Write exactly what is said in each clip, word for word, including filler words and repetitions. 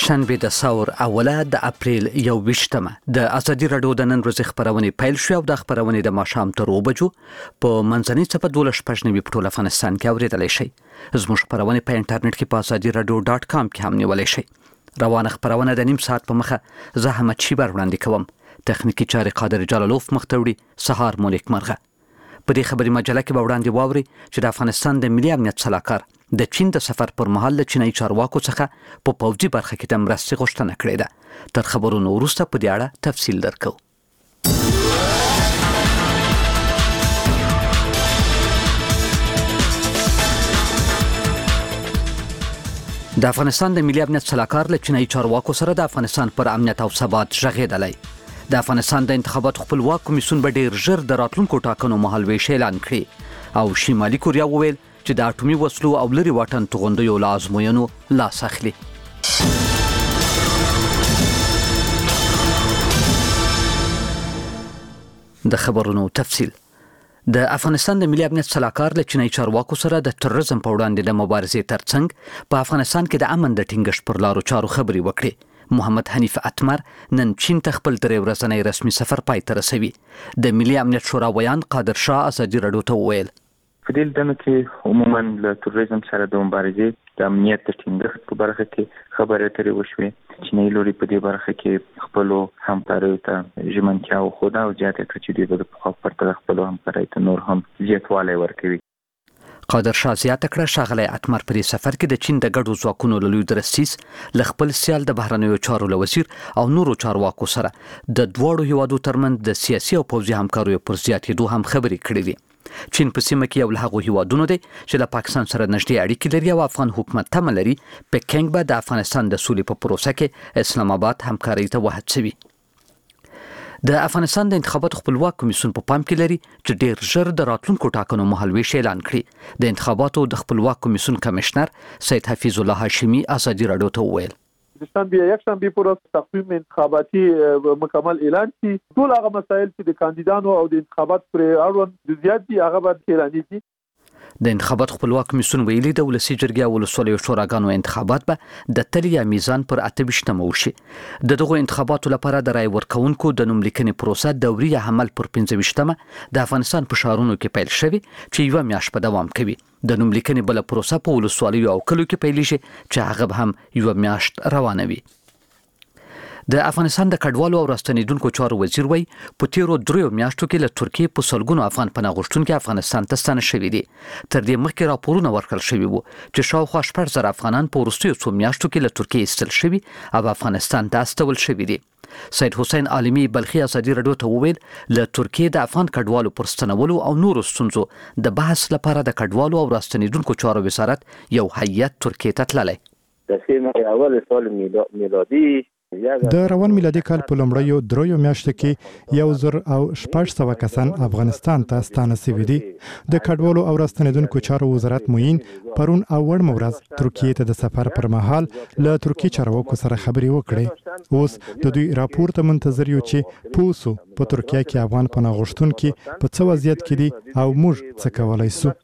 شنبه د ثور اوله د اپریل یو ویشتمه د ازادي رادیو د نن ورځې خبرونه پیل شو او د خبرونه د ماښام تر اوه بجو په منځنۍ څپه دولس پښنوي په ټول افغانستان کې اوریدلای شي. زموږ خبرونه په انټرنیټ کې په ازادي رادیو ډاټ کام کې هم نیولای شي. روانه خبرونه د نیم ساعت په مخه زه احمد شیبر وړاندې کوم. تخنیکی چارې قادر جلالوف مختوړي سهار مولک مرغه. په دې خبري مجله کې به وړاندې واوري چې د افغانستان د ملي امنیت صلاحکار د چین د سفر پر مهال له چینایي چارواکو څخه په پوځي برخه کې د مرستې غوښتنه کړې ده. تر خبرونو وروسته په دې اړه تفصیل درکو. د افغانستان د ملي امنیت صلاحکار له چینایي چارواکو سره د افغانستان پر امنیت او ثبات غږېدلی. د افغانستان د انتخاباتو خپلواک کمیسیون به ډیر ژر د راتلونکو ټاکنو مهالویش اعلان کړي او شمالي کوریا وویل چې د اټومي وسلو او لري واټن توغندیو له ازموینو لاس اخلي. د خبرونو تفصیل. د افغانستان د ملي امنیت صلاحکار له چینایي چارواکو سره د تروریزم په وړاندې د مبارزې ترڅنګ په افغانستان کې د امن د ټینګښت پر لارو چارو خبرې وکړي. محمد حنیف اتمر نن چین ته خپل درې ورځنی رسمي سفر پای ته رسوي. د ملي امنیت شورا ویان قادر شاه ازادي رادیو ته وویل په دې ډول کې عموما له تروریزم سره د مبارزې د امنیت د ټینګښت په برخه کې خبرې اترې وشوې. چینایي لوري په دې برخه کې خپل همکاریو ته ژمنتیا وښوده او زیاته کړه چې دوی به د پخوا په پرتله خپلو همکاریو ته نور هم زیاتوالی ورکوي. قادر شاه زیاته کړه ښاغلی اتمر په دې سفر کې د چین د ګډو ځواکونو له لوی درستیز له خپل سیال د بهرنیو چارو له وزیر او نورو چارواکو سره د دواړو هیوادو ترمنځ د سیاسي او پوځي همکاریو پر زیاتېدو هم خبرې کړې دي. چین په سیمه کې یو له هغو هیوادونو دی چې له پاکستان سره نږدې اړیکې لري او افغان حکومت تمه لري پکینګ به د افغانستان د سولې په پروسه کې اسلام آباد همکارۍ ته وهڅوي. د افغانستان د انتخاباتو خپلواک کمیسیون په پام کې لري چې ډیر ژر د راتلونکو ټاکنو مهالویش اعلان کړي. د انتخاباتو د خپلواک کمیسیون کمشنر سید حفیظ الله هاشمی ازادي رادیو ته وویل شنبه یک شنبه پر تقویم انتخاباتی مکمل اعلان کی ټول هغه مسایل چې د کاندیدانو او د انتخابات پر اړوند جزئیات دي هغه باید اعلان شي. د انتخابات خپلواک کمیسیون ویلي د ولسي جرګې او ولسوالیو شوراګانو انتخابات به د تل یا میزان پر اته ویشتمه وشي. د دغو انتخاباتو لپاره د رای ورکونکو د نوملیکنې پروسه دوري عمل پر پنځه ویشتمه د افغانستان په ښارونو کې پیل شوی چې یوه میاشت په دوام کوي. د نوملیکنې بله پروسه په ولسوالیو او کلیو کې پیلیږي چې هغه به هم یوه میاشت روانه وي. د افغانستان د کډوالو او راستنیدونکو چارو وزیر وایي په تیرو دریو میاشتو کې له ترکیې په سلګونو افغان پناه غوښتونکي افغانستان ته ستانه شوي دي. تر دې مخکې راپورونه ورکړل شوي وو چې شاوخوا شپږ زره افغانان په وروستیو څو میاشتو کې له ترکیې ایستل شوي او افغانستان ته استول شوي دي. سید حسین عالمي بلخي ازادي رادیو ته وویل له ترکیې د افغان کډوالو پر ستنولو او نورو ستونزو د بحث لپاره د کډوالو او راستنیدونکو چارو وزارت یو هیئت ترکیې ته تللی. د سیمه اول سال میلادي د روان میلادي کال په لومړیو دریو میاشتو کې یو زر او شپږ سوه کسان افغانستان ته ستانه شوي دي. د کډوالو او راستنیدونکو چارو وزارت معین پرون او وړمه ورځ ترکیې ته د سفر پر مهال له ترکیې چارواکو سره خبرې وکړې. اوس د دوی راپور ته منتظر یو چې پوسو په ترکیه کې افغان پناه غوښتونکي په څه وضعیت کې دي او موږ څه کولای شو.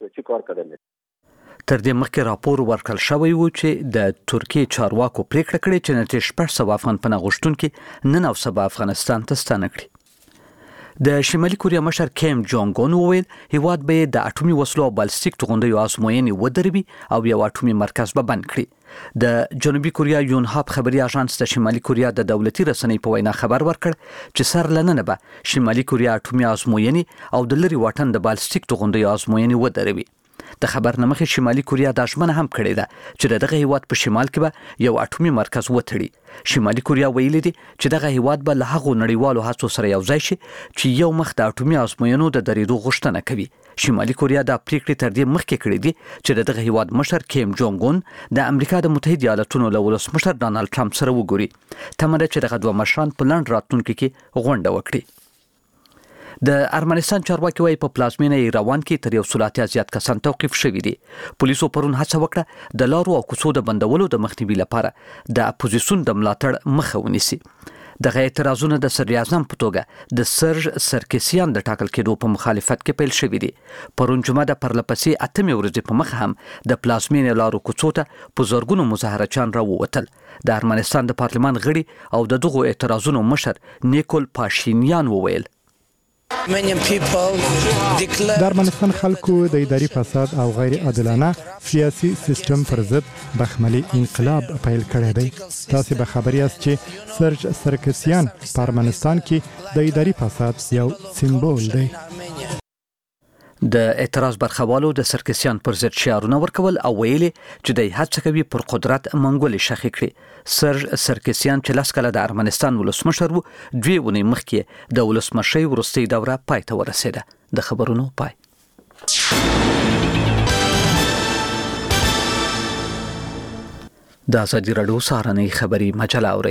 تر دې مخکې راپور ورکړل شوی و چې د ترکیې چارواکو پریکړه کړې چې نږدې شپږ سوه افغان پناه غوښتونکي نن او سبا افغانستان ته ستانه کړي. د شمالي کوریا مشر کیم جونګ اون وویل هیواد به د اټومي وسلو او بالستیک توغندیو ازموینې ودروي او یو اټومي مرکز به بند کړي. د جنوبي کوریا یونهاب خبري اژانس د شمالي کوریا د دولتي رسنۍ په وینا خبر ورکړ چې سر لننه به شمالي کوریا اټومي ازموینې او د لري واټن د بالستیک توغندیو ازموینې ودروي. د خبر نه مخکې شمالي کوریا دا ژمنه هم کړې ده چې دغه هیواد په شمال کې به یو اټومي مرکز وتړي. شمالي کوریا ویلي دي چې دغه هیواد به له هغو نړیوالو هڅو سره یو ځای شي چې یو مخ د اټومي ازموینو د درېدو غوښتنه کوي. شمالي کوریا دا پریکړې تر دې مخکې کړې دي چې دغه هیواد مشر کیم جونګ اون د امریکا د متحده ایالاتونو له ولسمشر ډانلډ ټرمپ سره وګوري. تمه ده چې دغه دوه مشران په لنډ راتلونکي کې غونډه وکړي. د ارمنستان چارواکي وايي په پلازمینه ایروان کې تر یو سل اتیا زیات کسان توقیف شوي دي. پولیسو پرون هڅه وکړه د لارو او کوڅو د بندولو د مخنیوي لپاره د اپوزیسیون د ملاتړ مخه ونیسي. دغه اعتراضونه د صدر اعظم په توګه د سرج سرکسیان د ټاکل کېدو په مخالفت کې پیل شوې دي. پرون جمعه د پرلپسې اتمې ورځې په مخ هم د پلازمینې لارو کوڅو ته په زرګونو مظاهرچیان راووتل. د ارمنستان د پارلمان غړي او د دغو اعتراضونو مشر نیکول پاشینیان وویل د ارمنستان خلکو د اداري فساد او غیر عادلانه سیاسي سیستم پر ضد بخملي انقلاب پیل کړی دی. تاسو به خبر یاست چې سرج سرکسیان په ارمنستان کې د اداري فساد یو سمبول دی. د اعتراض برخوالو د سرکسیان پر ضد شعارونه ورکول او ویلي چې د هڅه کوي پر قدرت منګولې شخې کړي. سرج سرکسیان چې لاس کله د ارمنستان ولسمشر وو، دوی ونې مخکې د ولسمشۍ وروستۍ دوره پای ته ورسېده. د خبرونو پای. د ازادي راډیو سهارنۍ خبري مجله اورئ.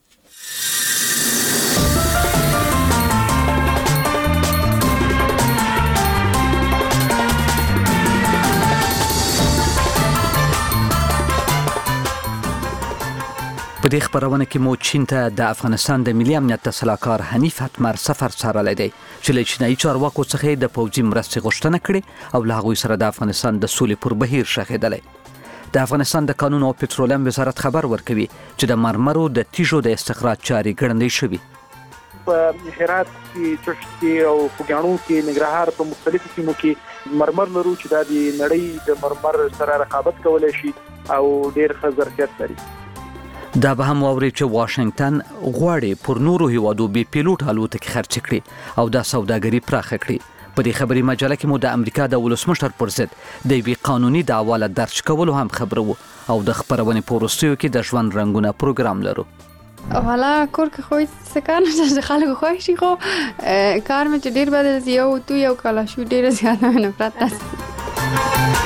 په دې خبرونه کې مو چین ته د افغانستان د ملي امنیت د سلاکار حنیف اتمر سفر څارلی دی چې له چینایي چارواکو څخه د پوځي مرستې غوښتنه کړې او له هغوی سره د افغانستان د سولې پر بهیر شخېدلی. د افغانستان د قانون او پټرولیم وزارت خبر ورکوي چې د مرمرو د تیږو د استخراج چارې ګړندۍ شوي. په هرات کې، چشت کې او خوږیاڼو کې، ننګرهار په مختلفو سیمو کې مرمر لرو چې دا د نړۍ د مرمر سره رقابت کولی شي او ډېر ښه ظرفیت لري. دا به هم واوري چې واشنگټن غواړي پر نورو هیوادو بي پیلوټ الوتکې خرڅ کړي او دا سوداګري پراخه کړي. په دې خبري مجله کې مو د امریکا د ولسمشر پر ضد د یوې قانوني دعوا له درج کولو هم خبره وو او د خبرونې په وروستیو کې د ژوند رنګونه پروګرام لرو. حالا کور که خوی سکان چې خلکو خوښ شي، خو کار مې چې ډېر بد دی، یو تو یو کلاشو ډېر زیاته نفرت ده.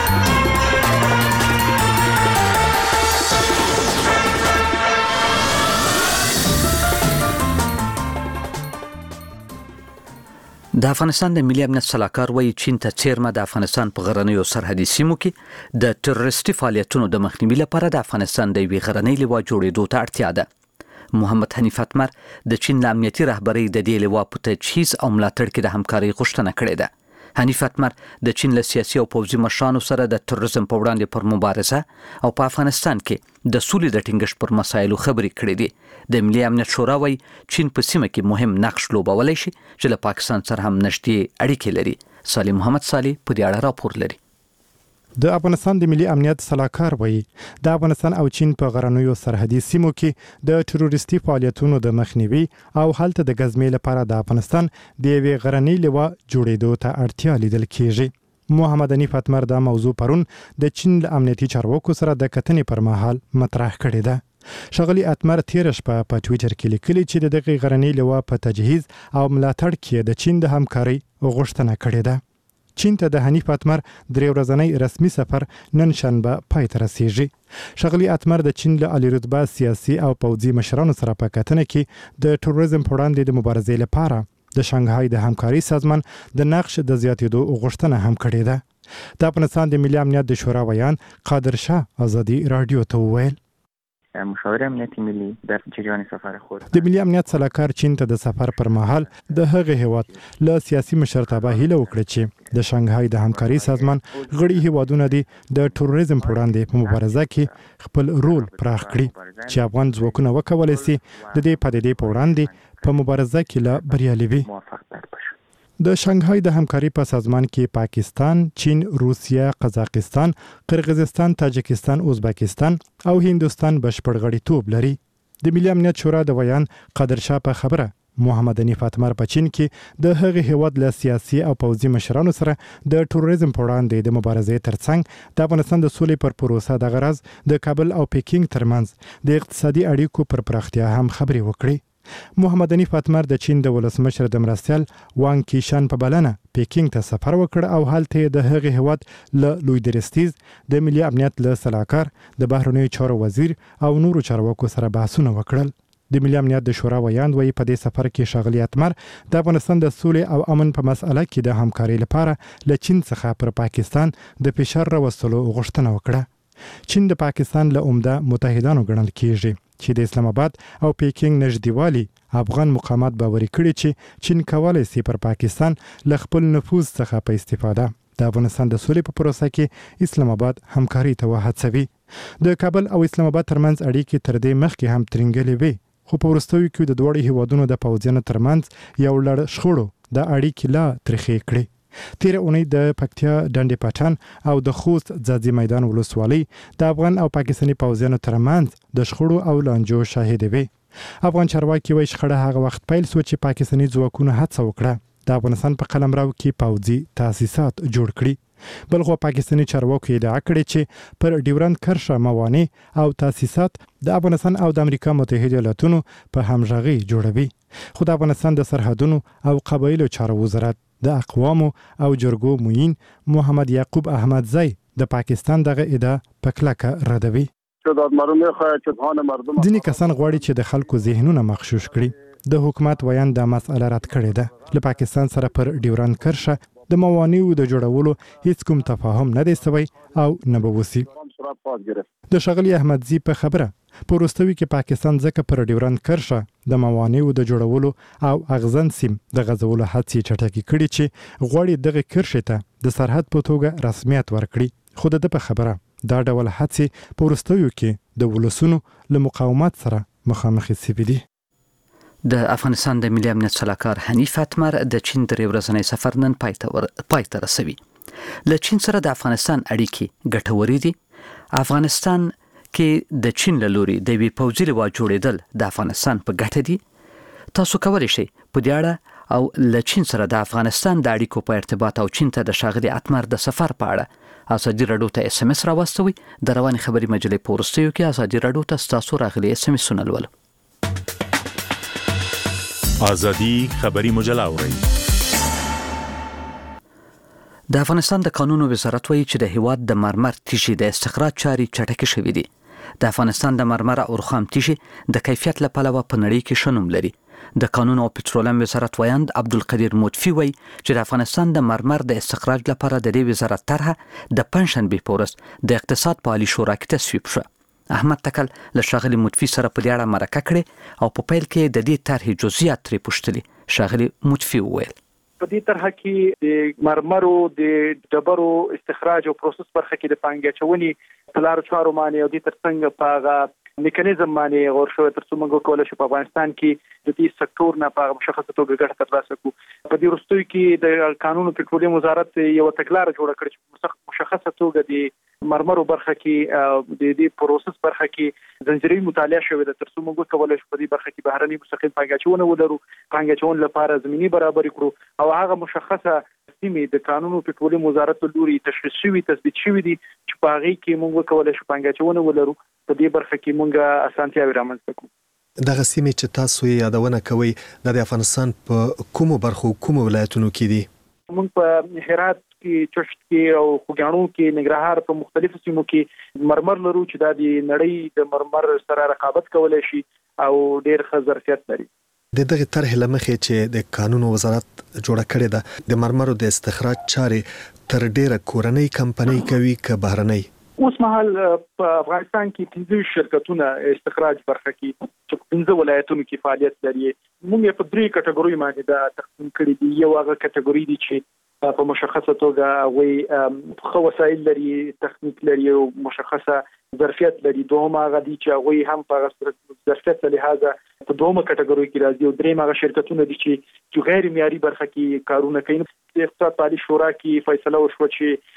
د افغانستان د ملي امنیت سلاکار وایي چین ته څیرمه د افغانستان په غرنیو سرحدي سیمو کې د تروریستي فعالیتونو د مخنیوي لپاره د افغانستان د یوې غرنۍ لوا جوړېدو ته اړتیا ده. محمد حنیف اتمر د چین له امنیتي رهبرۍ د دې لوا په تجهیز او ملاتړ کې د همکارۍ غوښتنه کړې ده. حنیف اتمر د چین له سیاسي او پوځي مشرانو سره د تروریزم په وړاندې پر مبارزه او په افغانستان کې د سولې د ټینګښت پر مسایلو خبرې کړې دي. د ملي امنیت شورا وایي چین په سیمه کې مهم نقش لوبولی شي چې له پاکستان سره هم نږدې اړیکې لري. صالح محمد صالح په دې اړه راپور لري. د افغانستان د ملي امنیت سلاکار وایي د افغانستان او چین په غرنیو سرحدي سیمو کې د تروریستي فعالیتونو د مخنیوي او هلته د ګزمې لپاره د افغانستان د یوې غرنۍ لوا جوړېدو ته اړتیا لیدل کېږي. محمد حنیف اتمر دا موضوع پرون د چین له امنیتي چارواکو سره د کتنې پر مهال مطرح کړې ده. ښاغلي اتمر تېره شپه په ټویټر کې لیکلي چې د دغې غرنۍ لوا په تجهیز او ملاتړ کې د چین د همکارۍ غوښتنه کړې ده. چین ته د حنیف اتمر درې ورځنی رسمي سفر نن شنبه پای ته رسیږي. ښاغلي اتمر د چین له عالی رتبه سیاسي او پوځي مشرانو سره په کتنه کې د تروریزم په وړاندې د مبارزې لپاره د شانګهای د همکارۍ سازمان د نقش د زیاتېدو غوښتنه هم کړې ده. د افغانستان د ملي امنیت د شورا ویان قادر شاه ازادي راډیو ته وویل مشاور امنیتي ملي در جریان سفر خود د ملي امنیت سلاکار چین ته د سفر پر مهال د هغه هیواد له سیاسي مشرتابه هیله وکړه چې د شانګهای د همکارۍ سازمان غړي هیوادونه دي د تروریزم پر وړاندې په مبارزه کې خپل رول پراخ کړي چې افغان ځواکونه وکولای شي د دې پدیدې په وړاندې په مبارزه کې لا بریالي وي. د شانګهای د همکارۍ په سازمان کې پاکستان، چین، روسیه، قزاقستان، قرغیزستان، تاجکستان، ازبکستان او هندوستان بشپړ غړیتوب لري. د ملي امنیت شورا د ویان قادر شاه په خبره محمد حنیف اتمر په چین کې د هغه هیواد له سیاسي او پوځي مشرانو سره د تروریزم په وړاندې د مبارزې ترڅنګ د افغانستان د سولې پر پروسه د غرض د کابل او پیکینګ ترمنځ د اقتصادي اړیکو پر پراختیا هم خبرې وکړي. محمد حنیف اتمر د چین د ولسمشر د مرستیال وانګ کیشان په بلنه پیکینګ ته سفر وکړ او هلته د هغه هیواد له لوی درستیز د ملي امنیت له سلاکار د بهرنیو چارو وزیر او نورو چارواکو سره بحثونه وکړل. د ملي امنیت د شورا ویاند وایي په دې سفر کې ښاغلي اتمر د افغانستان د سولې او امن په مسأله کې د همکارۍ لپاره له چین څخه پر پاکستان د فشار راوستلو غوښتنه وکړه. چین د پاکستان له عمده متحدانو ګڼل کیږي چې د اسلام آباد او پیکینګ نږدېوالي افغان مقامات باوري کړي چې چین کولای شي پر پاکستان له خپل نفوذ څخه په استفاده د افغانستان د سولې په پروسه کې اسلام آباد همکاري ته وهڅوي. د کابل او اسلام آباد ترمنځ اړیکې تر دې مخکې هم ترنګلې وي، خو په وروستیو کې د دوړو هیوادونو د پوځیانو ترمنځ یو لړ شخړو د اړیکې لا ترخې کړې. تیر اونۍ د پکتیا ډنډې پټان او د خوست ځاځي میدان ولسوالۍ د افغان او پاکستاني پوځیانو ترمنځ د شخړو او لانجو شاهد وي. افغان چارواکي وایي شخړه هغه وخت پیل شو چې پاکستاني ځواکونو هڅه وکړه د افغانستان په قلمرو کې پوځي تاسیسات جوړ کړي. بل خو پاکستاني چارواکي ادعا کړې چې پر ډیورند کرښه موانع او تاسیسات د افغانستان او د امریکا متحده ایالاتونو په همغږي جوړوي. خو د افغانستان د سرحدونو او قبایلو چارو وزارت د اقوامو او جرګو معین محمد یعقوب احمدزی د پاکستان دغه ادعا په کلکه ردوي. ځینې کسان غواړي چې د خلکو ذهنونه مغشوش کړي. د حکومت ویان د مسأله رد کړې ده. له پاکستان سره پر ډیورند کرښه د موانعو د جوړولو هیڅ کوم تفاهم نه دی سوی او نه به وسی. د ښاغلي احمدزي په خبره په وروستیو کې پاکستان ځکه پر ډیورند کرښه د موانعو د جوړولو او اغزن سیم د غځولو هڅې چټکې کړي چې غواړي دغه کرښې ته د سرحد په توګه رسمیت ورکړي. خو د په خبره دا ډول هڅې په وروستیو کې د ولسونو له مقاومت سره مخامخ شوي دي. د افغانستان د ملي امنیت سلاکار حنیف اتمر د چین درې ورځنی سفر نن پای ته رسوي. له چین سره د افغانستان اړیکې ګټورې دي. افغانستان کې د چین له لوري د وی پوځي لوا جوړېدل د افغانستان په ګټه دي. تاسو کولی شئ په دې اړه او له چین سره د افغانستان د اړیکو په ارتباط او چین ته د ښاغلي اتمر د سفر په اړه ازادي راډیو ته اس ام اس راوستوي. د رواني خبري مجلې په وروستیو کې ازادي راډیو ته ستاسو راغلي اس ام اس ولول. ازادي خبري مجله اورئ. د افغانستان د قانونو وزارت وایي چې د هیواد د مرمر تیږې د استخراج چارې چټکې شوې دي. د افغانستان د مرمر او رخام تیږې د کیفیت له پلوه په نړۍ کې ښه نوم لري. د قانون او پټرولیم وزارت ویاند عبدالقدیر مطفي وایي چې د افغانستان د مرمر د استخراج لپاره د دې وزارت طرحه د پنځشنبې په ورځ د اقتصاد په عالي شورا کې تصویب شوه. احمد تکل له ښاغلي مطفي سره په دې اړه مرکه کړې او په پیل کې د دې طرحې جزئیات ترې پوښتلي. ښاغلي مطفي وویل په دې طرحه کې د مرمرو د ډبرو استخراج او پروسس برخه کې د پانګې چونې په لارو چارو باندې او د ترڅنګ په هغه میکانیزم باندې غور شوی تر څو موږ کولای شو په افغانستان کې د دې سکتور نه په مشخصه توګه ګټه ترلاسه کړو. په دې وروستیو کې د قانون او پټرولیم وزارت یو تګلاره جوړه کړې چې مشخصه توګه د مرمرو برخه کې د دې پروسس برخه کې زنجیري مطالعه شوې ده تر څو موږ کولای شو په دې برخه کې بهرني مستقیم پانګه چونه ولرو، پانګه چون لپاره زمینی برابر کړو او هغه مشخصه سیمې د قانون او پټرولیم وزارت لوري تشخیص شوی تثبیت شوی دي چې په هغه کې موږ کولای شو پانګه چونه ولرو. په دې برخه کې موږ اسانتیاوې رامنځته کړو. دغه سیمې چې تاسو یې یادونه کوي د افغانستان په کومو برخو کومو ولایتونو کې دي؟ موږ په هرات کې، چشت کې او خوګاڼو کې، ننګرهار په مختلفو سیمو کې مرمر لرو چې دا د نړۍ د مرمر سره رقابت کولای شي او ډېر ښه ظرفیت لري. د دغه طرح لمخې چې د قانون وزارت جوړه کړې ده د مرمرو د استخراج چارې تر ډیره کورنۍ کمپنۍ کوي که بهرنۍ؟ اوس مهال په افغانستان کې پنځه شرکتونه استخراج برخه کې چې پنځه ولایتونو کې فعالیت لري. موږ په درې کټګوري باندې دا تقسیم کړی دي. یو هغه کټګوري دي چې په مشخصه توګه وي خو وسایل لري، تخنیک لري او مشخصه ظرفیت لري. دوهم هغه دي چې وي هم په ظرفیت له لحاظه په دومره کټګوري کې راځي. او دریم هغه شرکتونه دي چې چې غیر معیاري برخه کې کارونه کوي. د اقتصاد عالی شورا کې فیصله وشوه چې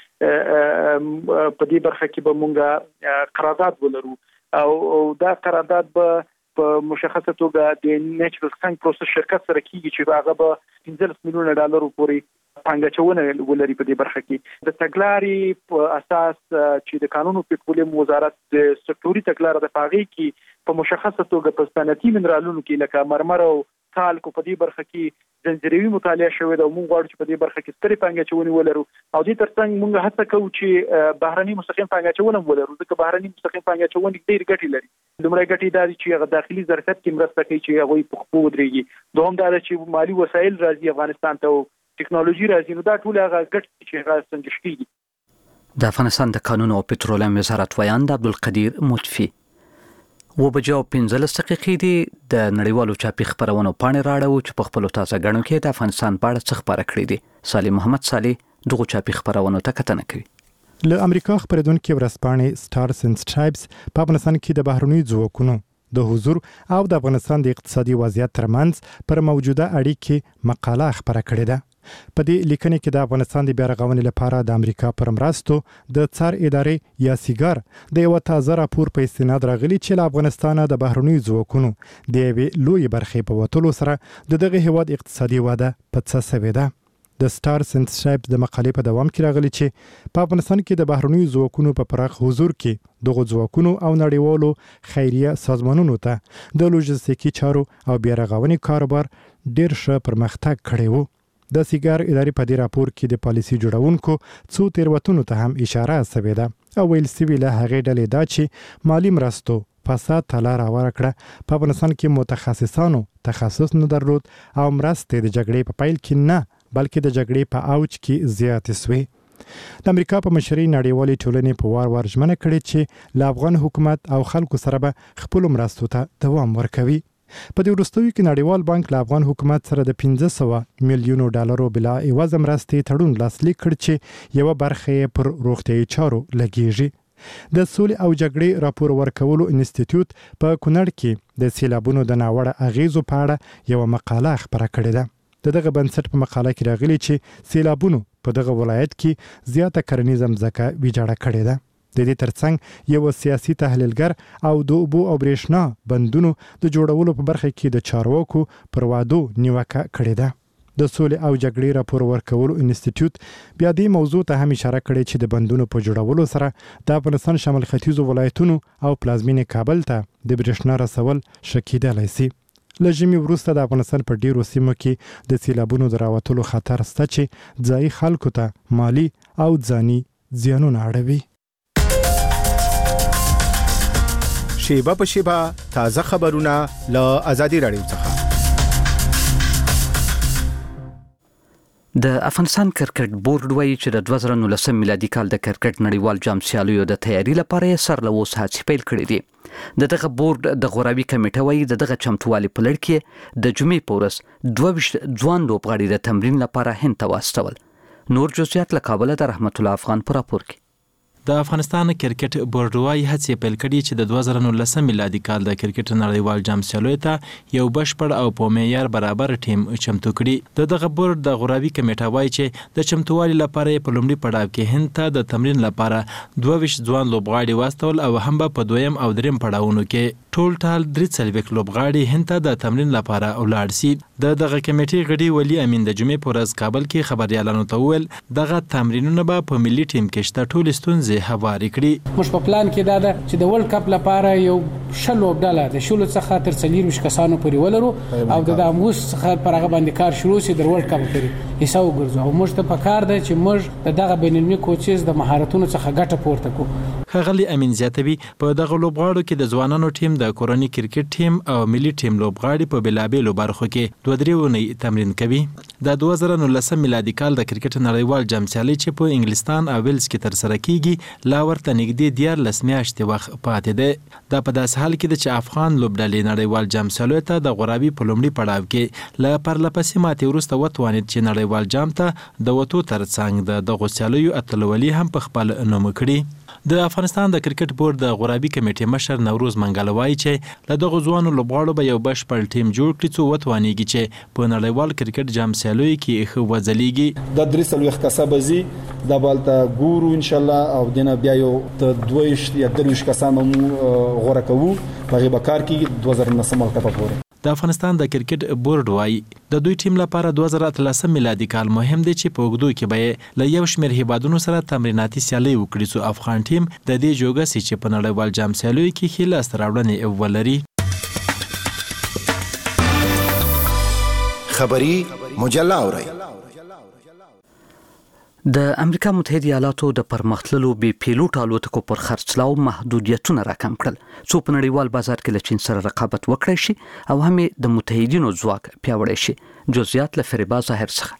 په دې برخه کې به مونږه قرارداد ولرو او دا قرارداد به په مشخصه توګه د نیچرل ساينس پروسس شرکت سره کیږي چې هغه به پنځلس میلیونه ډالر پورې پانګه چونه ولري په دې برخه کې. د تګلارې په اساس چې د قانون او پټرولیم وزارت د سکتوري تګلارې د پاغي کې په مشخصه توګه په صنعتي منرالونو کې لکه مرمر او تالکو په دې برخه کې زنجیروي مطالعه شوې ده او موږ غواړو چې په دې برخه کې سترې پانګه چونې ولرو او دې ترڅنګ موږ هڅه کوو چې بهرني مستقیم پانګه چونه ولرو ځکه بهرني مستقیم پانګه چونه ډېر ګټې لري. لومړی ګټې دا دي چې هغه داخلي ظرفیت کې مرسته کوي چې هغه په خپل ودرېږي. دوهم دا چې مالی وسایل راځي افغانستان ته او ټکنالوژي راځي، نو دا ټول هغه ګټې چې هغه سنجش کیږي. د افغانستان د قانون او پټرولیم وزارت ویاند عبدالقدیر مطفي و بجو پنځلس دقیقې دی د نړیوالو چاپی خبرونو پاڼې راړو چې په خپل تازه غنو کې د افغانستان په اړه څه خبره کړې دي. صالح محمد صالح دغه چاپی خبرونو ته کتنه کوي. له امریکا خبرېدونکو ورځپاڼې سټارز اند سټرایپس په افغانستان کې د بهرنیو ځواکونو د حضور او د افغانستان د اقتصادي وضعیت ترمنځ پر موجوده اړیکې مقاله خبره کړې ده. په دې لیکنه کې د افغانستان د بیا رغونې لپاره د امریکا پر مرستو د څار ادارې یا سیګار د یو تازه راپور په استناد راغلي چې له افغانستان د بهرنیو ځواکونو د یوې لوی برخې په وټولو سره د دغه هیواد اقتصادي وده په څه سوي ده. د سټارز اند سټرایپس د مقالې په دوام کې راغلي چې په افغانستان کې د بهرنیو ځواکونو په پراخ حضور کې دغه ځواکونو او نړیوالو خیریه سازمانونو ته د لوجستیکي چارو او بیا رغونې کاروبار ډیر ښه پرمختګ کړی وو. د سیګار ادارې په دې راپور کې د پالیسي جوړونکو څو تیروتنو ته هم اشاره شوې ده او ویل شوی له هغې ډلې دا چې مالی مرستو فساد ته لار هواره کړه. په افغانستان کې متخصصانو تخصص نه درلود او مرستې د جګړې په پیل کې نه بلکې د جګړې په اوج کې زیاتې سوې. د امریکا په مشرۍ نړیوالې ټولنې په وار وار ژمنه کړې چې له افغان حکومت او خلکو سره به خپل مرستو ته دوام ورکوي. په دې وروستیو کې نړیوال بانک له افغان حکومت سره د پنځه سوه میلیونو ډالرو بلا عوض مرستې تړون لاسلیک کړ چې یو برخه یې پر روغتیايي چارو لګیږي. د سولې او جګړې راپور ورکولو انسټیټیوټ په کونړ کې د سیلابونو د ناوړه اغیزو په اړه یو مقاله خبره کړې ده. د دغه بنسټ په مقاله کې راغلي چې سیلابونو په دغه ولایت کې زیاته کرنیزه ځمکه ویجاړه کړې ده. د دې ترڅنګ یو سیاسي تحلیلګر او د اوبو او برېښنا بندونو د جوړولو په برخه کې د چارواکو پر وادو نیوکه کړې ده. د سولې او جګړې راپور ورکولو انسټیټیوټ بیا دې موضوع ته هم اشاره کړې چې د بندونو په جوړولو سره د افغانستان شمال ختیځو ولایتونو او پلازمینې کابل ته د برېښنا رسول شکیدلی سي. له ژمي وروسته د افغانستان په ډیرو سیمو کې د سیلابونو د راوتلو خطر شته چې ځایي خلکو ته مالی او ځاني زیانونه اړوي. شیبه په شیبه تازه خبرونه له آزادي رادیو څخه. د افغانستان کرکټ بورډ وایي چې د دوه زره نولسم میلادي کال د کرکټ نړیوال جام سیالیو د تیاری لپاره یې سر له اوسه هڅې پیل کړې دي. د دغه بورډ د غوراوي کمیټه وایي د دغه چمتووالي په لړ کې د جمعې په ورځ دوه ویشت ځوان لوبغاړي د تمرین لپاره هند ته واستول. نور جزئیات له کابل د رحمت الله افغان په راپور کې. د افغانستان کرکټ بورډ وايي هڅې پیل کړي چې د دوه زره نولسم میلادي کال د کرکټ نړیوال جام سیالیو ته یو بشپړ او په معیار برابر ټیم چمتو کړي. د دغه بورډ د غوراوي کمیټه وايي چې د چمتووالي لپاره په لومړي پړاو کې هند ته د تمرین لپاره دوه ویشت ځوان لوبغاړي واستول او هم په دویم او دریم پړاوونو کې ټول ټال درې څلوېښت لوبغاړي هند ته د تمرین لپاره ولاړ سي. د دغه کمیټې غړي ولی امین د جمعې په ورځ کابل کې خبريالانو ته وویل دغه تمرینونه به په ملي ټیم کې شته ټول ستونزې هوارې کړي. موږ په پلان کې دا ده چې د ورلد کپ لپاره یو شل لوبډاله د شلو څخه تر څلور کسانو پورې ولرو او د اموس څخه پر هغه باندې کار شروع شي د ورلد کپ پورې حساب وګرځو او موږ ته پکار ده چې موږ دغه بین المللي کوچز د مهارتونو څخه ګټه پورته کوو. ښاغلي امین زیاتوي په دغه لوبغاړو کې د ځوانانو ټیم د کورنۍ کرکټ ټیم او ملي ټیم لوبغاړي په بلابېلو برخو کې دوه درې اونۍ تمرین کوي. د دوه زره نولسم میلادي کال د کرکټ نړیوال جام سیالي چې په انګلستان او ویلز کې ترسره کیږي لا ورته نږدې دیارلس میاشتې وخت پاتې ده. دا په داسې حال کې ده چې افغان لوبډلې نړیوال جام سیالیو ته د غوراوي په لومړي پړاو کې له پرلپسې ماتې وروسته وتوانید چې نړیوال جام ته د وتو ترڅنګ د دغو سیالیو اتلولي هم په خپل نوم کړي. د افغانستان د کرکټ بورډ د غوراوي کمیټې مشر نوروز منګل وایي چې له دغو ځوانو لوبغاړو به یو بشپړ ټیم جوړ کړي څو وتوانیږي چې په نړیوال کرکټ جام سیالیو کې ښه وځلیږي. د درې څلوېښت کسه به ځي دا به هلته ګورو انشاءالله او دینه بیا یو د دوه ویشت یا درې ویشت کسان به مو غوره کوو په هغې به کار کېږي دوه زره نولسم کال پورې. د افغانستان د کرکټ بورډ وايي د دوی ټیم لپاره دوه زره اتلسم میلادي کال مهم دی چې په اوږدو کې به له یو شمېر هیوادونو سره تمریناتي سیالۍ وکړي څو افغان ټیم د دې جوګه سي چې په نړیوال جام سیالیو کې ښې لاسته راوړنې ولري. خبری مجله اورئ. د امریکا متحده ایالاتو د پرمختللو بي پیلوټ الوتکو پر خرڅلاو محدودیتونه راکم کړل څو په نړیوال بازار کې له چین سره رقابت وکړي شي او هم د متحدینو ځواک پیاوړی شي. جزئیات له فریبا ظاهر څخه.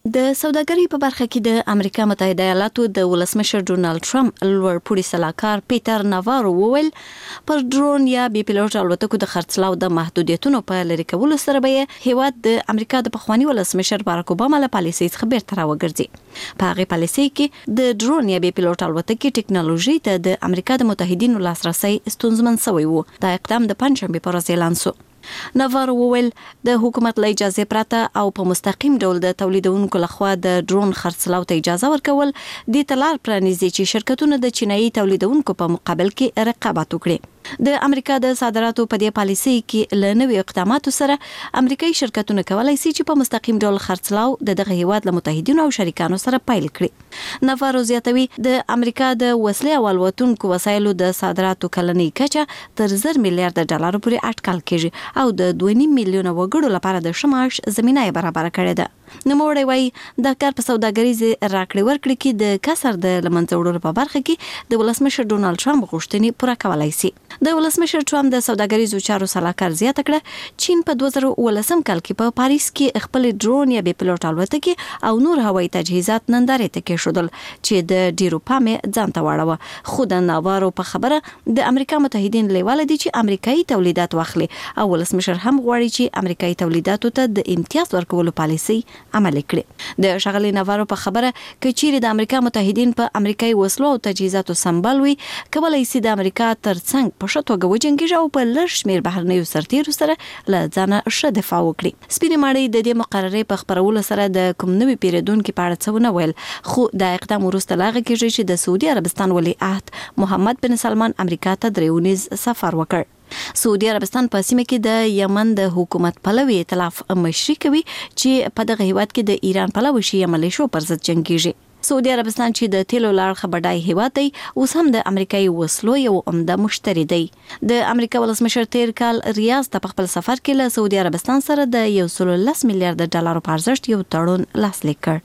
د سوداګرۍ په برخه کې د امریکا متحده ایالاتو د ولسمشر ډونالد ټرمپ لوړپوړي سلاکار پیټر ناوارو وویل پر ډرون یا بي پيلوټ الوتکو د خرڅلاو د محدودیتونو په لری کولو سره به هیواد د امریکا د پخوانی ولسمشر باراک اوباما له پالیسۍ څخه بیرته راوګرځي. په هغه پالیسۍ کې د ډرون یا بي پيلوټ الوتکې ټکنالوژي ته د امریکا د متحدینو لاسرسي ستونزمن شوی وو. دا اقدام د پنځشنبه پر ورځ اعلان شو. ناوارو وویل د حکومت له اجازه پرته او په مستقیم ډول د تولیدونکو لخوا د ډرون خرڅلاو ته اجازه ورکول د تلار پرانیزي چې شرکتونه د چینایي تولیدونکو په مقابل کې رقابت وکړي. د امریکا د صادراتو په دې پالیسۍ کې له نوې اقداماتو سره امریکایي شرکتونه کولای شي چې په مستقیم ډول خرڅلاو د دغه هیواد له متحدینو او شریکانو سره پیل کړي. ناوارو زیاتوي د امریکا د وسلې او الوتونکو وسایلو د صادراتو کلنۍ کچه تر زر میلیارډ ډالر پورې اټکل کیږي او د دوه نیم میلیونه وګړو لپاره د شماش زمينه برابر کړې ده. نوموړی وایي د کار په سوداګریزه راکړې ورکړې کې د کسر د لمنځه وړلو په برخه کې د ولسمشر ډونالد ټرمپ غوښتنې پوره کولای شي. د ولسمشر ټرمپ د سوداګریزو چارو سلاکار زیاته کړه چین په دوه زره ولسم کال کې په پاریس کې خپل ډرون یا بي پيلوټ الوتکې او نور هوایي تجهیزات نندارې ته کېښودل چې د ډیرو پامه ځان ته واړوه. خو د ناوارو په خبره د امریکا متحدین لیواله دي چې امریکایي تولیدات واخلي او ولسمشر هم غواړي چې امریکایي تولیداتو ته د امتیاز ورکولو پالیسي عملي کړي. د شغلې ناوارو په خبره کې چیرې د امریکا متحدین په امریکایي وسلو او تجهیزاتو سمبال وي کولای شي د امریکا ترڅنګ په شتوګه وجنګي او په لږ شمیر بهرنیو سرتیرو سره له ځانه ښه دفاع وکړي. سپینې ماڼۍ د دې مقررې په خبرولو سره د کوم نوي پیریدونکو په اړه څه ونه ویل خو د اقدام وروسته لاغه کېږي چې د سعودي عربستان ولی عهد محمد بن سلمان امریکا ته دریونیز سفر وکړ. سعودي عربستان په سیمه کې د یمن د حکومت پلوي ائتلاف مشري کوي چې په دغه هیواد کې د ایران پلوي شي ملیشو پر ضد جنگيږي. سعودي عربستان چې د تیلو لار خبردای هیواد دی اوس هم د امریکایي وسلو یو عمده مشتری دی. د امریکا ولسمشر تیر کال ریاض ته په خپل سفر کې له سعودي عربستان سره د یو سل لس میلیارډ ډالر په ارزښت یو تړون لاسلیک کړ.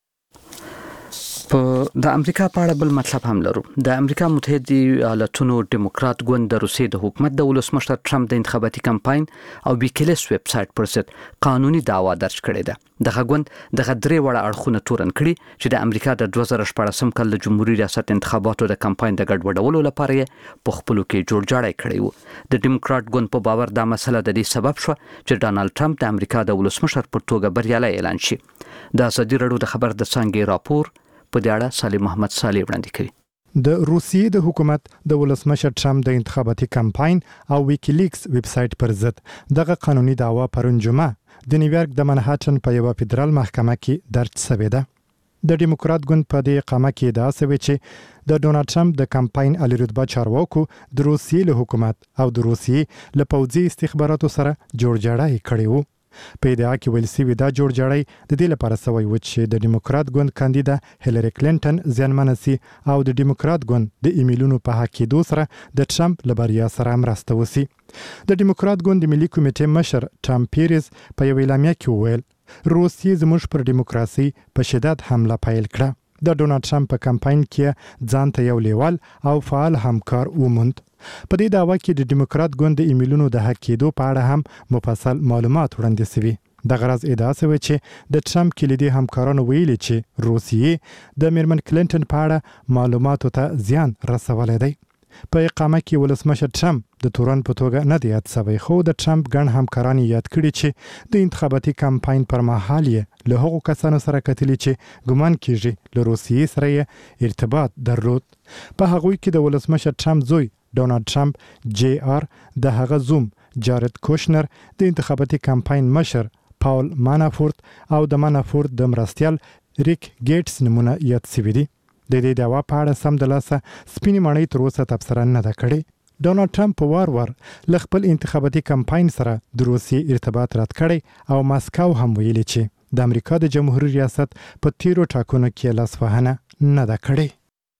په د امریکا په اړه بل مطلب هم لرو. د امریکا متحده ایالاتونو ډیموکرات ګوند د روسیې د حکومت د ولسمشر ټرمپ د انتخاباتي کمپاین او ویکیلیکس ویب سټ پر ضد قانوني دعوا درج کړې ده. دغه ګوند د درې وړه اړخونه تورن کړي چې د امریکا د دوه زره شپږم کال د جمهوریت ریاست انتخاباتو د کمپاین د ګډوډولو لپاره په خپلو کې جوړجاړی کړی وو. د ډیموکرات ګوند په باور دا مسله د دې سبب شو چې ډانلډ ټرمپ د امریکا د ولسمشر په توګه بریالی اعلان شي. د ازادي راډیو د خبر د څنګه راپور په دې اړه صالح محمد صالح وړاندې کوي. د روسیې د حکومت د ولسمشر ټرمپ د انتخاباتي کمپاین او ویکیلیکس ویب سټ پر ضد دغه قانوني دعوا پرون جمعه د نیویارک د منهټن په یو فدرال محکمه کې درج شوې ده. د ډیموکرات ګوند په دې قامه کې ادعا شوې چې د ډونالډ ټرمپ د کمپاین عالی رتبه چارواکو د روسیې له حکومت او د روسیې له پوځي استخباراتو سره جوړجاړی کړی وو. په ادعا کې ویل شوی دا جوړجاړی د دې لپاره سوی و چې د ډیموکرات ګوند کاندیدا هیلری کلینټن ځانمنه سي او د ډیموکرات ګوند د ایمیلونو په حق کې دوه سره د ټرمپ لبریا سره مرسته وسی. د ډیموکرات ګوند ملي کمیټې مشر ټام پیرز په یو اعلامیه کې وویل روسیې زموږ پر دیموکراسي په شدت حمله پیل کړه. د ډونالډ ټرمپ په کمپاین کې ځان ته یو لیوال او فعال همکار وموند. په دې دعوا کې د ډیموکرات ګوند د ایمیلونو د حق کېدو په اړه هم مفصل معلومات وړاندې شوي. د غرض ادعا شوی چې د ټرمپ کلیدي همکارانو ویلي چې روسیې د میرمن کلینټن په اړه معلوماتو ته زیان رسولی دی. په اقامه کې ولسمشر ټرمپ د تورن په توګه نه دی یاد شوی خو د ټرمپ ګڼ همکاران یاد کړي چې د انتخاباتي کمپاین پر مهال یې له هغو کسانو سره کتلي چې ګمان کیږي له روسیې سره یې ارتباط درلود. په هغوی کې د ولسمشر ټرمپ زوی ډونالډ ټرمپ جی آر د هغه زوم جارد کوشنر د انتخاباتي کمپاین مشر پاول مانافورت او د مانافورت د مرستیال ریک ګیټس نمونه یاد شوي دي. د دې دعوا په اړه سم د لاسه سپینې ماڼۍ تر اوسه تبصره نه ده کړې. ډونالډ ټرمپ په وار وار له خپل انتخاباتي کمپاین سره د روسیې ارتباط رد کړی او ماسکو هم ویلي چې د امریکا د جمهوریت ریاست په تیرو ټاکنو کې لاسوهنه نه ده کړې.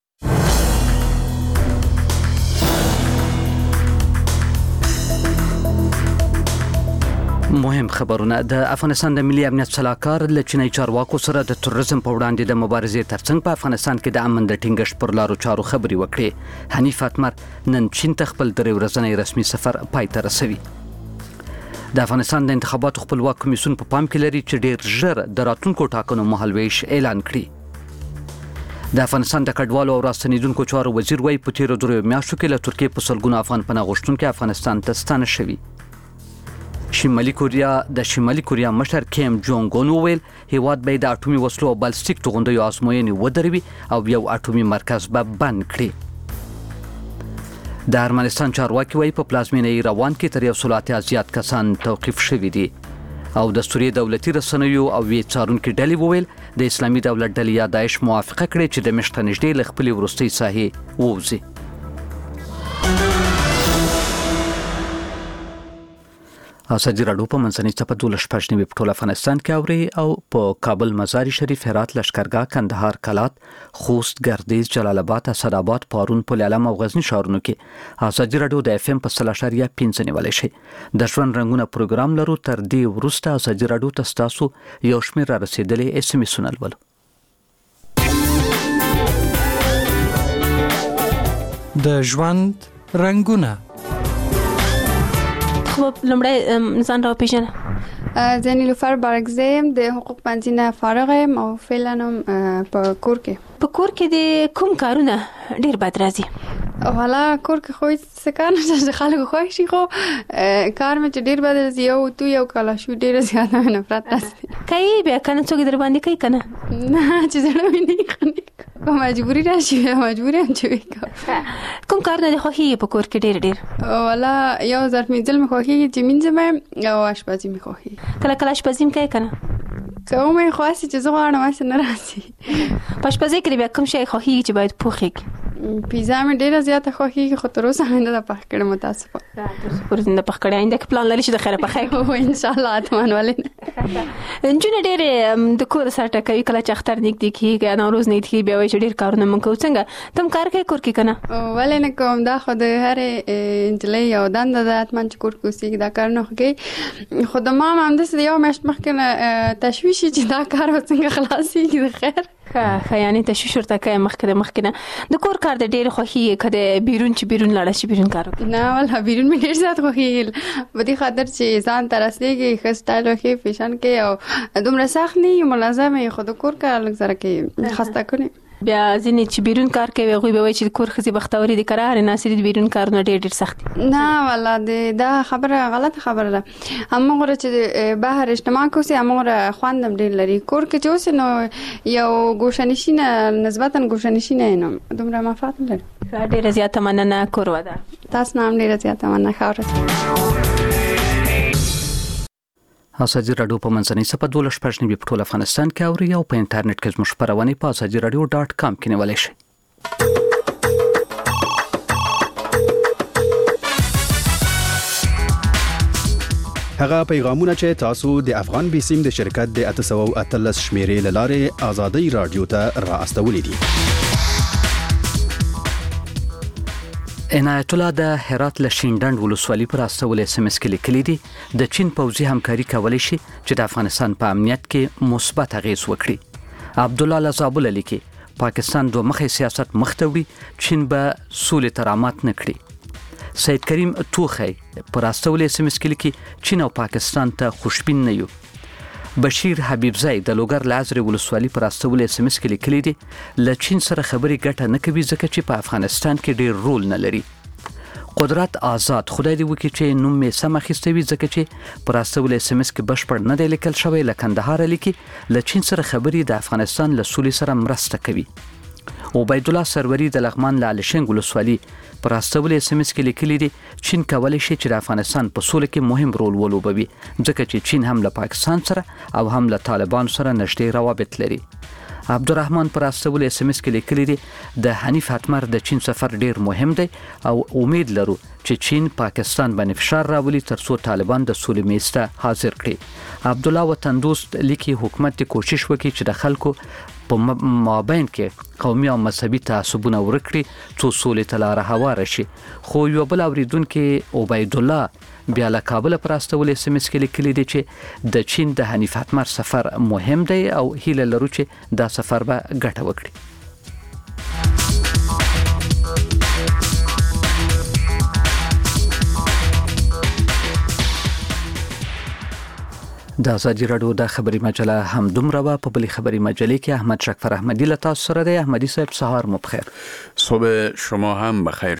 مهم خبرونه. د افغانستان د ملي امنیت سلاکار له چینایي چارواکو سره د تروریزم په وړاندې د مبارزې ترڅنګ په افغانستان کې د امن د ټینګښت پر لارو چارو خبري وکړي. حنیف اتمر نن چین ته خپل درې ورځنی رسمي سفر پای ته رسوي. د افغانستان د انتخاباتو خپلواک کمیسیون په پام کې لري چې ډیر ژر د راتلونکو ټاکنو مهالویش اعلان کړي. د افغانستان د کډوالو او راستنیدونکو چارو وزیر وايي په تیرو درې میاشتو کې له ترکیې په سلګونو افغان پناه غوښتونکي افغانستان ته ستانه شوي. شمالي کوریا د شمالي کوریا مشر کیم جونګ اون وویل هیواد به د اټومي وسلو او بالستیک توغندیو ازموینې ودروي او یو اټومي مرکز به بند کړي. د ارمنستان چارواکي وايي په پلازمینه ایروان کې تر یو سل اتیا زیات کسان توقیف شوي دي او د سوریې دولتي رسنیو او وی څارونکو ډلې وویل د اسلامي دولت ډلې یا داعش موافقه کړې چې د مشت نږدې ل خپل ورستۍ ساحې ووځي. ازادي راډیو په منځنۍ چپه دولس شپږ نیمې په ټول افغانستان کې اوري او په کابل، مزار شریف، هرات، لشکرګاه، کندهار، کلات، خوست، ګردیز، جلال آباد، اسداباد، پارون، پل علم او غزنی ښارونو کې ازادي راډیو د اف ام په سل اشاریه پنځه نیولای شي. د ژوند رنگونه پروګرام لرو. تر دې وروسته ازادي راډیو ته تاسو یو شمېر را رسیدلې اس ام اس ولولو. د ژوند رنگونه خب لمړی ځان را پیژنه. زه نیلوفر بارګزی یم، د حقوق پوهنځي نه فارغ یم او فعلا هم په کور کې. په کور کې د کوم کارونه ډیر بد راځي؟ والا کور کې خو څه کار نشته چې خلکو خوښ شي، خو کار مې چې ډیر بد راځي. یو تو یو کاله شو ډیر زیاته نفرت راځي. کوي بیا کنه څوک در باندې کوي کنه نه چې زړه مې نه خني په مجبوري راشي، مجبوري هم چې وکړم. کوم کار نه خوښي په کور کې ډیر ډیر؟ والا یو ظرف مینځل مې خوښي چې مینځم او آشپزي مې خوښي. کله کله آشپزي مې کوي کنه کوم مې خواسي چې زه غواړم واسه نه راځي. په آشپزي کې بیا کوم شی خوښي چې باید پوښیږي؟ پیزا مې ډیره زیاته خوښي، خو تر اوسه مې نه پخ کړم. متاسفه تاسو پر دې نه پخ کړی، آینده کې پلان لري چې د خیره پخای او ان شاء الله اتمان ولې انجونه ډېر د کور سره ټکوي. کله چې اختر نږدې کیږي نوروز نږدې کیږي بیا وایي چې ډېر کارونه مونږ کوو. څنګه تم کار کوي کور کې کنه؟ ولې نه کوم، دا خو د هرې انجلۍ یو دنده ده اتمان چې کور کې اوسېږي دا کار نه کوي. خو د مام همداسې یو میاشت مخکې نه تشویش چې دا کار څنګه خلاصېږي د خیر ښه یعنې تشویش ورته کوي مخکې مخکې نه. د کور کار د ډېر خوښي که د بیرون چې بیرون لاړه شي بیرون کار وکړي؟ نه والله بیرون مې ډېر زیات خوښېږي په دې خاطر چې ځان ته رسېږي، ښه سټایل وښي، فیشن کوي او دومره سخت نه وي، منظم وي. خو د کور کار لږ زره کوي خسته کړي. بیا ځینې چې بیرون کار کوي هغوی به وایي چې د کور ښځې بختورې دي، که هرې ناصرې د بیرون کارونه ډېر ډېر سخت دي. نه والله دا خبره غلطه خبره ده. همغوره چې د بهر اجتماع کې اوسې همغوره خوند هم ډېر لري. کور کې چې اوسې نو یو ګوښه‌نشینه نسبتا ګوښه‌نشینه یم، دومره مفاد لري. ډېره زیاته مننه کور ودان. تاسو نه هم ډېره زیاته مننه. ښه ورځ. ازادي راډیو په منځنۍ چپه دولس شپږ نیمې په ټول افغانستان کې اوري او په انټرنیټ کې زموږ خپرونې په ازادي راډیو ډاټ کام کې نیولی شئ. هغه پیغامونه چې تاسو د افغان بیسیم د شرکت د اته سوه او اتلس شمیرې له لارې ازادي راډیو ته را استولې دي. عنایت الله د هرات له شینډنډ ولسوالۍ پر استول اس ام اس کې لیکلي دي د چین پوځي همکاري کولی شي چې د افغانستان په امنیت کې مثبت اغیز وکړي. عبد الله لزابل لیکي پاکستان دوه مخې سیاست مخ ته وړي، چین به سولې ته رامات نه کړي. سید کریم توخی پر استول اس ام اس کې لیکي چین او پاکستان ته خوشبین نه یو. بشیر حبیبزی د لوګر لازر ولسوالۍ پر استول اس ام اس کې لیکلي دي له چین سره خبرې ګټه نه کوي ځکه چې په افغانستان کې ډیر رول نه لري. قدرت آزاد خدای دې وکړي چې نوم مې سم اخیستی وي ځکه چې پر استول اس ام اس کې بشپړ نه دی لیکل شوی. له کندهار لیکي له چین سره خبرې د افغانستان له سولې سره مرسته کوي. عبید الله سروری د لغمان له علشنګ ولسوالۍ پر استول اس ام اس کې لیکلي دي چین کولی شي چې د افغانستان په سوله کې مهم رول ولوبوي ځکه چې چین هم له پاکستان سره او هم له طالبان سره نږدې روابط لري. عبدالرحمن پر استول اس ام اس کې لیکلي دي د حنیف حتمر د چین سفر ډیر مهم دی او امید لرو چې چین پاکستان باندې فشار راولي ترڅو طالبان د سولې میز ته حاضر کړي. عبد الله وطن دوست لیکي حکومت د کوشش وکړي چې د خلکو په مابین کې قومي او مذهبي تعصبونه ورکړي څو سولې ته لاره هواره شي. خو یو بل اوریدونکو عبید الله بیا له کابل پر استول اس ام اس کې لیکلي دي چې د چین د حنیف حتمر سفر مهم دی او هیله لرو چې دا سفر به ګټه وکړي. د ازادي رادیو د خبري مجله هم دومره و په بلی خبري مجله کې احمد شکفر احمدی له تاسو سره دی. احمدی صاحب سهار مو بخیر. صبح شما هم بخیر.